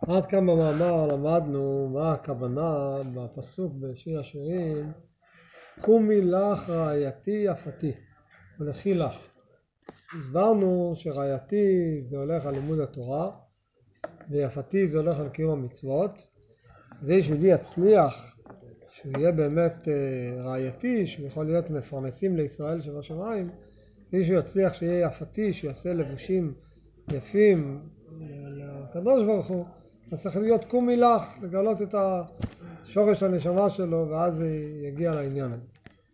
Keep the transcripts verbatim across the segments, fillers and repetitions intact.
עד כאן במאמר למדנו מה הכוונה בפסוק בשיר השירים קומי לך רעייתי יפתי ולכי לך. הסברנו שרעייתי זה הולך על לימוד התורה ויפתי זה הולך על קיום המצוות. זה שיהודי יצליח שהוא יהיה באמת רעייתי, שהוא יכול להיות מפרנסים לישראל שבשמיים, זה שהוא יצליח שיהיה יפתי, שיעשה לבושים יפים לקדוש ברוך הוא, אז צריך להיות קומי לך, לגלות את השורש הנשמה שלו, ואז זה יגיע לעניין הזה.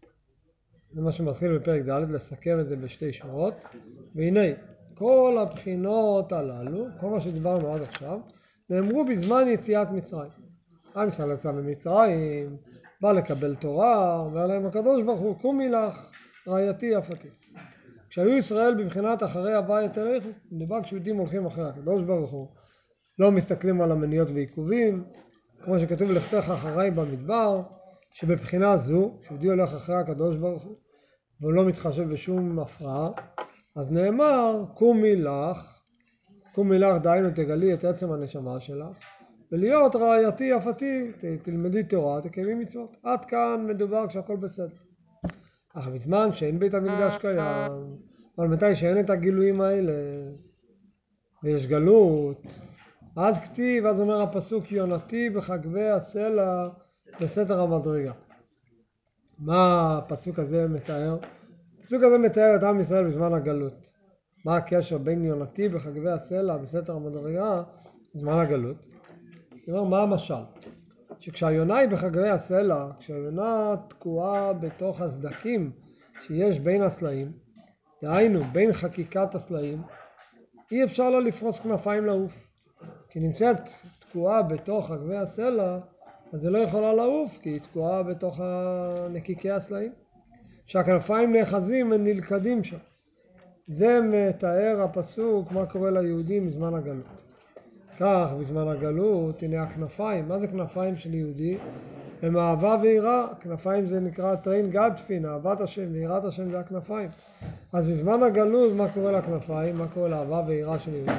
זה מה שמתחיל בפרק ד', לסכם את זה בשתי שורות. והנה, כל הבחינות הללו, כל מה שדיברנו עד עכשיו, נאמרו בזמן יציאת מצרים. עם ישראל יצא ממצרים, בא לקבל תורה, אומר להם הקדוש ברוך הוא, קומי לך רעייתי יפתי. כשהיו ישראל בבחינת אחרי הוויה תלכו, מדובר כשיהודים הולכים אחרי הקדוש ברוך הוא, לא מסתכלים על המניות ועיכובים, כמו שכתוב לכתך אחריי במדבר, שבבחינה זו, כשיהודי הולך אחרי הקדוש ברוך הוא, והוא לא מתחשב בשום הפרעה, אז נאמר, קומי לך, קומי לך דהיינו תגלי את עצם הנשמה שלך, ולהיות רעייתי יפתי, תלמדי תורה, תקיימי מצוות. עד כאן מדובר כשהכל בסדר. אך בזמן שאין בית המקדש קיים, אבל מתי שאין את הגילויים האלה, ויש גלות, אז כתיב, אז אומר הפסוק, יונתי בחגבי הסלע בסתר המדרגה. מה הפסוק הזה מתאר? הפסוק הזה מתאר את עם ישראל בזמן הגלות. מה הקשר בין יונתי בחגבי הסלע בסתר המדרגה בזמן הגלות? זאת אומרת, מה המשל? שכשהיונה היא בחגבי הסלע, כשהיונה תקועה בתוך הסדקים שיש בין הסלעים, דהיינו בין חקיקת הסלעים, אי אפשר לה לפרוס כנפיים לעוף. כי נמצאת תקועה בתוך חגבי הסלע, אז זה לא יכולה לעוף, כי היא תקועה בתוך נקיקי הסלעים. שהכנפיים נאחזים ונלכדים שם. זה מתאר הפסוק מה קורה ליהודים בזמן הגלות. כך בזמן הגלות, הנה הכנפיים. מה זה כנפיים של יהודי? הם אהבה ויראה. כנפיים זה נקרא טרין גדפין, אהבת השם ויראת השם זה הכנפיים. אז בזמן הגלות מה קורה לכנפיים? מה קורה לאהבה ויראה של יהודי?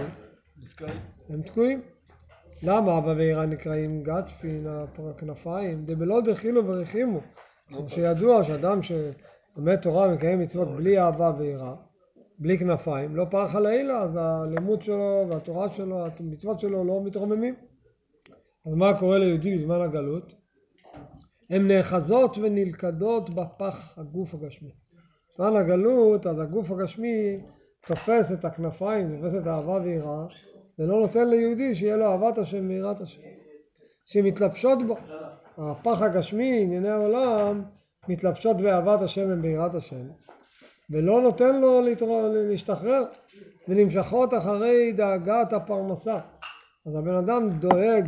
הם תקועים. למה אהבה ויראה נקראים גדפין, הכנפיים? דבלא דחילו ורחימו. כמו שידוע שאדם שלומד תורה ומקיים מצוות בלי אהבה ויראה, בלי כנפיים, לא פרח הלילה, אז הלימוד שלו והתורה שלו, המצוות שלו לא מתרוממים. אז מה קורה ליהודי בזמן הגלות? הן נאחזות ונלכדות בפח הגוף הגשמי. בזמן הגלות, אז הגוף הגשמי תופס את הכנפיים, תופס את האהבה ויראה, ולא נותן ליהודי שיהיה לו אהבת השם ויראת השם. שמתלבשות בו. הפח הגשמי, ענייני העולם, מתלבשות באהבת השם וביראת השם. ולא נותן לו להשתחרר, ונמשכות אחרי דאגת הפרנסה. אז הבן אדם דואג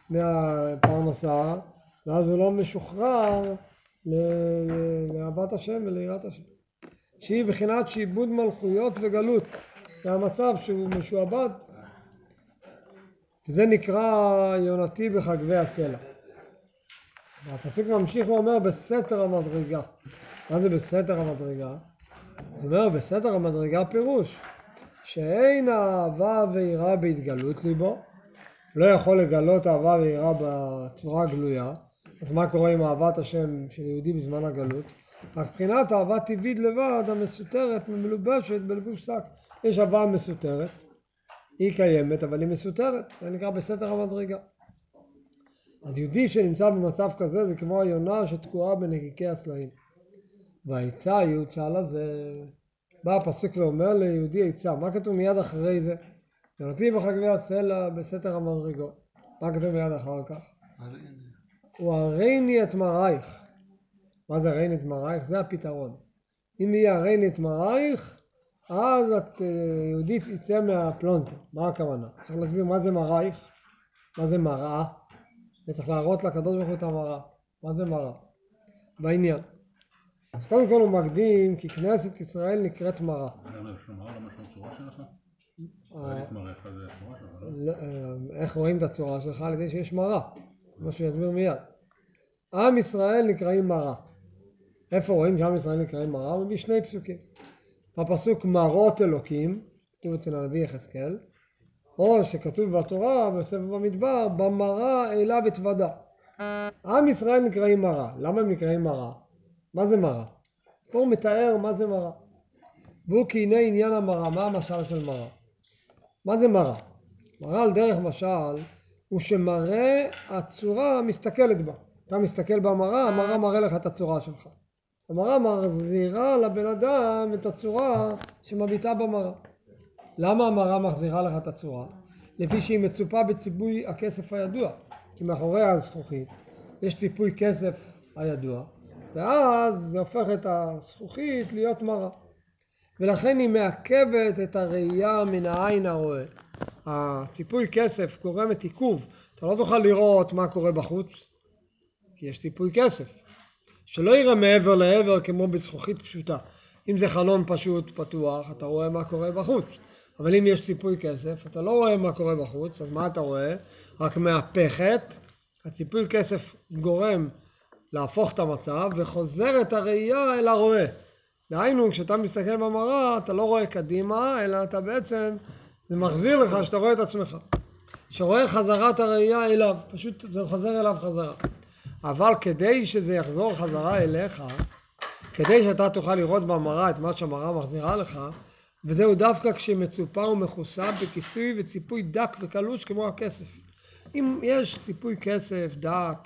מהפרנסה, ואז הוא לא משוחרר לאהבת השם וליראת השם. שהיא בחינת שעבוד מלכויות וגלות. זה המצב שהוא משועבד. זה נקרא יונתי בחגבי הסלע. והפסוק ממשיך ואומר בסתר המדרגה. מה זה בסתר המדרגה? זאת אומרת, בסתר המדרגה פירוש שאין אהבה ויראה בהתגלות ליבו, לא יכול לגלות אהבה ויראה בצורה גלויה. אז מה קורה עם אהבת השם של יהודי בזמן הגלות? מבחינת אהבה טבעית לבד, המסותרת, מלובשת בלבוש שק. יש אהבה מסותרת, היא קיימת, אבל היא מסותרת, זה נקרא בסתר המדרגה. אז יהודי שנמצא במצב כזה זה כמו היונה שתקועה בנקיקי הסלעים. והעיצה היא הוצאה לזה. בא הפסוק ואומר ליהודי עיצה. מה כתוב מיד אחרי זה? יונתי בחגבי הסלע בסתר המדרגות. מה כתוב מיד אחר כך? הוא הראיני את מרייך. מה זה הראיני את מרייך? זה הפתרון. אם יהיה הראיני את מרייך, אז את יהודית יצא מהפלונטר. מה הכוונה? צריך להסביר מה זה מרייך, מה זה מראה. צריך להראות לקדוש ברוך הוא את המראה. מה זה מראה? בעניין. אז קודם כל הוא מקדים כי כנסת ישראל נקראת מראה. איך רואים את הצורה שלך? על ידי שיש מראה. מה שיסביר מיד. עם ישראל נקראים מראה. איפה רואים שעם ישראל נקראים מראה? בשני פסוקים. הפסוק מראות אלוקים, כתוב אצל הנביא יחזקאל, או שכתוב בתורה, בספר במדבר, במראה אליו התוודה. עם ישראל נקראים מראה. למה הם נקראים מראה? מה זה מראה? פה הוא מתאר מה זה מראה. והוא כי הנה עניין המראה, מה המשל של מראה? מה זה מראה? מראה על דרך משל הוא שמראה הצורה מסתכלת בה. אתה מסתכל במראה, המראה מראה לך את הצורה שלך. המראה מחזירה לבן אדם את הצורה שמביטה במראה. למה המראה מחזירה לך את הצורה? לפי שהיא מצופה בציפוי הכסף הידוע. כי מאחורי הזכוכית יש ציפוי כסף הידוע, ואז זה הופך את הזכוכית להיות מראה. ולכן היא מעכבת את הראייה מן העין הרואה. הציפוי כסף גורם את עיכוב. אתה לא תוכל לראות מה קורה בחוץ, כי יש ציפוי כסף. שלא יראה מעבר לעבר כמו בזכוכית פשוטה. אם זה חלון פשוט פתוח, אתה רואה מה קורה בחוץ. אבל אם יש ציפוי כסף, אתה לא רואה מה קורה בחוץ, אז מה אתה רואה? רק מהפכת. הציפוי כסף גורם להפוך את המצב וחוזר את הראייה אל הרואה. דהיינו, כשאתה מסתכל במראה, אתה לא רואה קדימה, אלא אתה בעצם, זה מחזיר לך שאתה רואה את עצמך. שרואה חזרת הראייה אליו, פשוט זה חוזר אליו חזרה. אבל כדי שזה יחזור חזרה אליך, כדי שאתה תוכל לראות במראה את מה שהמראה מחזירה לך, וזהו דווקא כשמצופה ומכוסה בכיסוי וציפוי דק וקלוש כמו הכסף. אם יש ציפוי כסף דק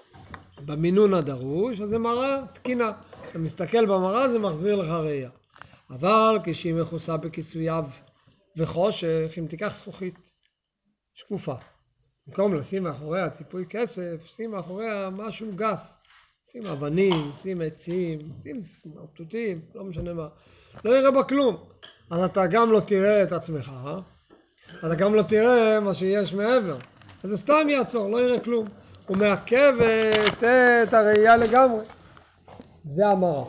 במינון הדרוש, אז זה מראה תקינה. אתה מסתכל במראה, זה מחזיר לך ראייה. אבל כשהיא מכוסה בכיסוייו וחושך, אם תיקח זכוכית שקופה, במקום לשים מאחוריה ציפוי כסף, שים מאחוריה משהו גס. שים אבנים, שים עצים, שים מרטוטים, לא משנה מה. לא יראה בה כלום. אז אתה גם לא תראה את עצמך, אה? אתה גם לא תראה מה שיש מעבר. אז זה סתם יעצור, לא יראה כלום. הוא מעכב את הראייה לגמרי. זה המראה.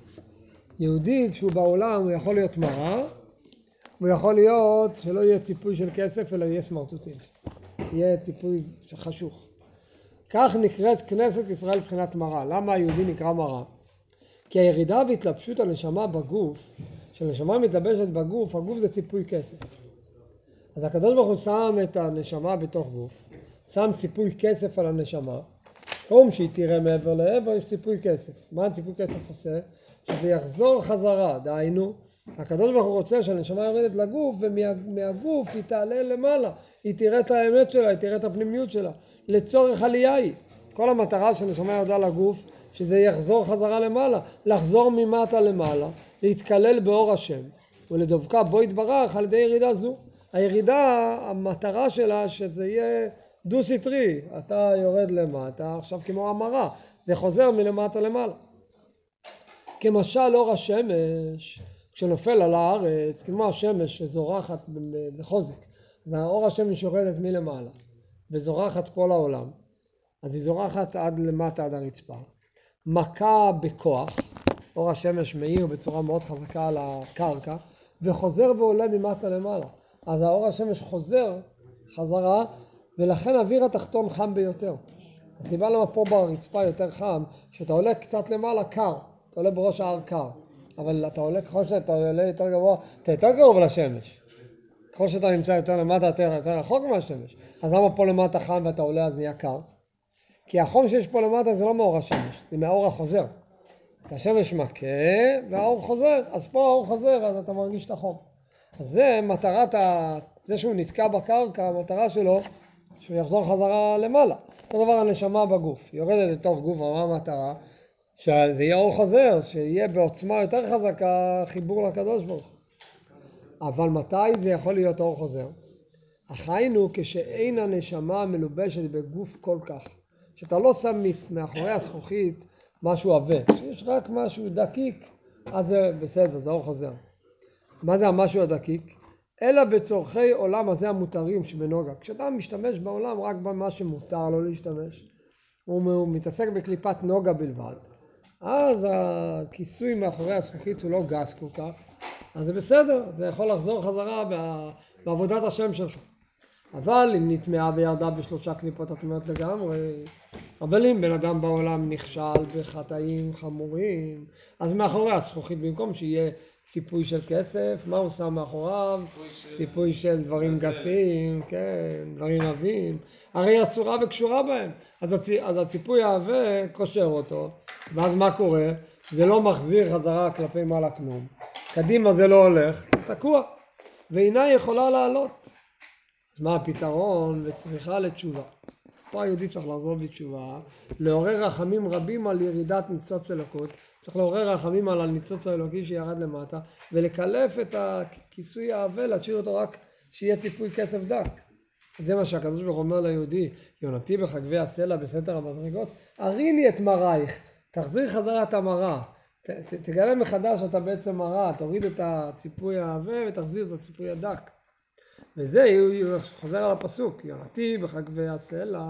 יהודי כשהוא בעולם הוא יכול להיות מראה, הוא יכול להיות שלא יהיה ציפוי של כסף אלא יהיה סמרטוטים. יהיה ציפוי חשוך. כך נקראת כנסת ישראל מבחינת מראה. למה היהודי נקרא מראה? כי הירידה בהתלבשות הנשמה בגוף, כשהנשמה מתלבשת בגוף, הגוף זה ציפוי כסף. אז הקדוש ברוך הוא שם את הנשמה בתוך גוף, שם ציפוי כסף על הנשמה, קום שהיא תראה מעבר לעבר יש ציפוי כסף. מה הציפוי כסף עושה? שזה יחזור חזרה, דהיינו, הקדוש ברוך הוא רוצה שהנשמה יורדת לגוף, ומהגוף היא תעלה למעלה, היא תראה את האמת שלה, היא תראה את הפנימיות שלה, לצורך עלייה היא. כל המטרה של הנשמה יורדה לגוף, שזה יחזור חזרה למעלה, לחזור ממטה למעלה, להתקלל באור השם, ולדבקה בו יתברך על ידי ירידה זו. הירידה, המטרה שלה שזה יהיה דו סטרי, אתה יורד למטה, עכשיו כמו המראה, זה חוזר מלמטה למעלה. כמשל אור השמש, כשנופל על הארץ, כמו השמש שזורחת בחוזק, והאור השמש יורדת מלמעלה, וזורחת כל העולם, אז היא זורחת עד למטה, עד הרצפה. מכה בכוח, אור השמש מאיר בצורה מאוד חזקה על הקרקע, וחוזר ועולה ממטה למעלה. אז האור השמש חוזר חזרה, ולכן האוויר התחתון חם ביותר. הסיבה למה פה ברצפה יותר חם, שאתה עולה קצת למעלה קר, אתה עולה בראש ההר קר, אבל אתה עולה ככל שאתה עולה יותר גבוה, אתה יותר קרוב לשמש. ככל שאתה נמצא יותר למטה, אתה יותר רחוק מהשמש. אז למה פה למטה חם ואתה עולה אז נהיה קר? כי החום שיש פה למטה זה לא מאור השמש, זה מהאור החוזר. השמש מכה והאור חוזר, אז פה האור חוזר, אז אתה מרגיש את החום. אז זה מטרת, ה... זה שהוא נתקע בקרקע, המטרה שלו, שהוא יחזור חזרה למעלה. אותו דבר הנשמה בגוף, יורדת לתוך גוף, מה המטרה? שזה יהיה אור חוזר, שיהיה בעוצמה יותר חזקה חיבור לקדוש ברוך. אבל מתי זה יכול להיות אור חוזר? החיינו כשאין הנשמה מלובשת בגוף כל כך. שאתה לא שם מאחורי הזכוכית משהו עבה, שיש רק משהו דקיק, אז זה בסדר, זה אור חוזר. מה זה המשהו הדקיק? אלא בצורכי עולם הזה המותרים שבנוגע. כשאתה משתמש בעולם רק במה שמותר לו להשתמש, הוא מתעסק בקליפת נוגה בלבד, אז הכיסוי מאחורי הזכוכית הוא לא גס כל כך, אז זה בסדר, זה יכול לחזור חזרה בעבודת השם שלך. אבל אם נטמעה וירדה בשלושה קליפות הטמעות לגמרי, אבל אם בן אדם בעולם נכשל בחטאים חמורים, אז מאחורי הזכוכית במקום שיהיה ציפוי של כסף, מה הוא שם מאחוריו? ציפוי של דברים גסים, כן, דברים עבים, הרי אסורה וקשורה בהם, אז, הצ... אז הציפוי העבה קושר אותו, ואז מה קורה? זה לא מחזיר חזרה כלפי מעלה כלום, קדימה זה לא הולך, תקוע, ואינה יכולה לעלות. אז מה הפתרון? וצריכה לתשובה. פה היהודי צריך לחזור בתשובה, לעורר רחמים רבים על ירידת ניצוץ אלוקות, צריך לעורר רחמים על הניצוץ האלוקי שירד למטה, ולקלף את הכיסוי העבה, להשאיר אותו רק שיהיה ציפוי כסף דק. זה מה שהקדוש ברוך הוא אומר ליהודי, יונתי בחגבי הסלע בסתר המדרגות, הריני את מרייך, תחזיר חזרה את המרה, ת, ת, תגלה מחדש שאתה בעצם מרה, תוריד את הציפוי העבה ותחזיר את הציפוי הדק. וזה הוא חוזר על הפסוק, יונתי בחגבי הסלע.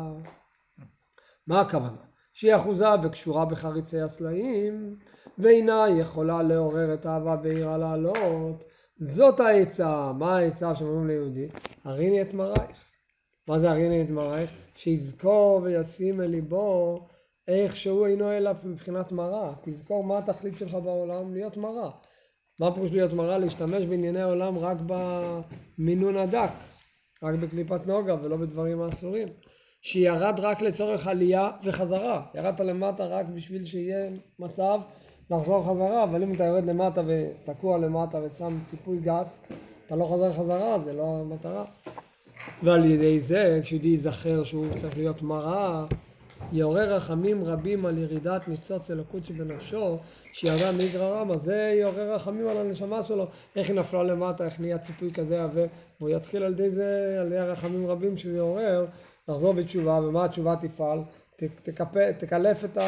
מה הכוונה? שהיא אחוזה וקשורה בחריצי הסלעים, ואינה יכולה לעורר את האהבה והיראה לעלות. זאת העצה. מה העצה שאומרים ליהודי? הריני את מרייך. מה זה הריני את מרייך? שיזכור וישים אל ליבו איך שהוא אינו אלא מבחינת מרה. תזכור מה התכלית שלך בעולם, להיות מרה. מה פירוש להיות מרה? להשתמש בענייני העולם רק במינון הדק, רק בקליפת נוגה ולא בדברים האסורים. שירד רק לצורך עלייה וחזרה, ירדת למטה רק בשביל שיהיה מצב לחזור חזרה, אבל אם אתה יורד למטה ותקוע למטה ושם ציפוי גס, אתה לא חוזר חזרה, זה לא המטרה. ועל ידי זה, כשיהודי ייזכר שהוא צריך להיות מרה, יעורר רחמים רבים על ירידת ניצוץ אלוקות שבנפשו, שירדה מגררם, אז זה יעורר רחמים על הנשמה שלו, איך היא נפלה למטה, איך נהיה ציפוי כזה עבה, והוא יתחיל על ידי זה, על ידי רחמים רבים שהוא יעורר, לחזור בתשובה. ומה התשובה תפעל? תקפה, תקלף את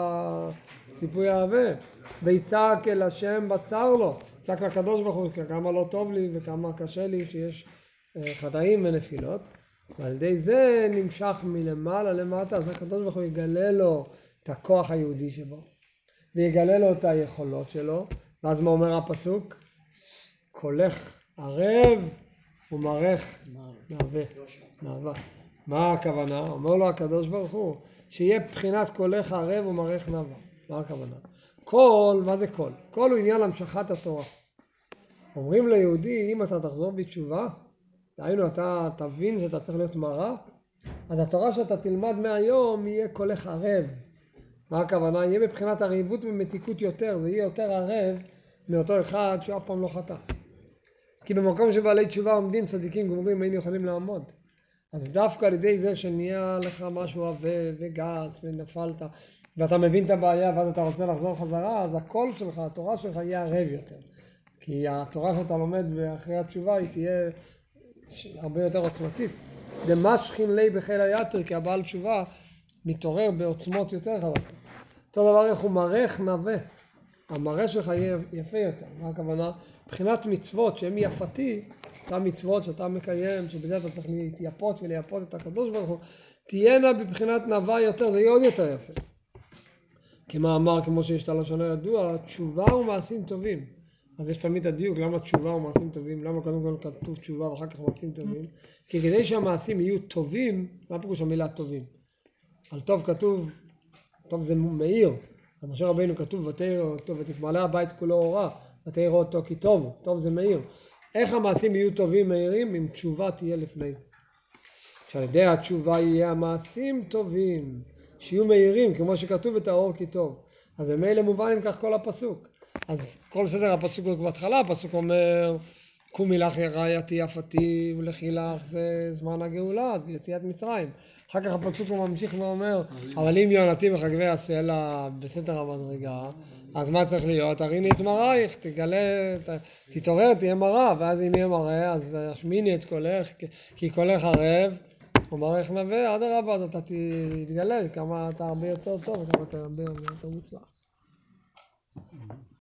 הציפוי העבה, ויצעק אל השם בצר לו, צעק לקדוש ברוך הוא, כמה לא טוב לי וכמה קשה לי שיש חטאים ונפילות, ועל ידי זה נמשך מלמעלה למטה, אז הקדוש ברוך הוא יגלה לו את הכוח היהודי שבו, ויגלה לו את היכולות שלו, ואז מה אומר הפסוק? קולך ערב ומרך נאווה. נאווה. מה הכוונה? אומר לו הקדוש ברוך הוא, שיהיה בחינת קולך ערב ומרך נאווה. מה הכוונה? קול, מה זה קול? קול הוא עניין המשכת התורה. אומרים ליהודי, אם אתה תחזור בתשובה, דהיינו אתה תבין שאתה צריך להיות מרה, אז התורה שאתה תלמד מהיום יהיה קולך ערב. מה הכוונה? יהיה בבחינת ערבות ומתיקות יותר, זה יהיה יותר ערב מאותו אחד שאף פעם לא חטא. כי במקום שבעלי תשובה עומדים צדיקים גמורים היינו יכולים לעמוד. אז דווקא על ידי זה שנהיה לך משהו עבה וגס ונפלת, ואתה מבין את הבעיה ואז אתה רוצה לחזור חזרה, אז הקול שלך, התורה שלך יהיה ערב יותר. כי התורה שאתה לומד ואחרי התשובה היא תהיה הרבה יותר עוצמתית. דמשכין לי בחיל היתר, כי הבעל תשובה מתעורר בעוצמות יותר חזקות. אותו דבר איך הוא מרך נווה. המראה שלך יהיה יפה יותר. מה הכוונה? מבחינת מצוות שהן יפתי, אותן מצוות שאתה מקיים, שבזה אתה צריך להתייפות ולייפות את הקדוש ברוך הוא, תהיינה בבחינת נווה יותר, זה יהיה עוד יותר יפה. כמאמר, כמו שיש את הלשון הידוע, תשובה ומעשים טובים. אז יש תמיד הדיוק, למה תשובה ומעשים טובים? למה קודם כל כתוב תשובה ואחר כך מעשים טובים? כי כדי שהמעשים יהיו טובים, מה פירוש המילה טובים? על טוב כתוב, טוב זה מאיר. על משה רבינו כתוב, ותאיר אותו, ותתמלא הבית כולו אורה, ותאיר אותו כי טוב, טוב זה מאיר. איך המעשים יהיו טובים מאירים? אם תשובה תהיה לפני. שעל ידי התשובה יהיה המעשים טובים, שיהיו מאירים, כמו שכתוב את האור כי טוב. אז במילא מובן עם כך כל הפסוק. אז כל סדר הפסוק הוא בהתחלה, הפסוק אומר, קומי לך רעייתי יפתי ולכי לך, זה זמן הגאולה, זה יציאת מצרים. אחר כך הפסוק הוא ממשיך ואומר, אבל אם יונתי בחגבי הסלע בסתר המדרגה, אז מה צריך להיות? הריני את מרייך, תגלה, תתעורר, תהיה מרה, ואז אם יהיה מרה, אז השמיני את קולך, כי קולך ערב, ומרייך נווה, עד הרבה, אז אתה תתגלה כמה אתה הרבה יותר טוב, וכמה אתה הרבה יותר מוצלח.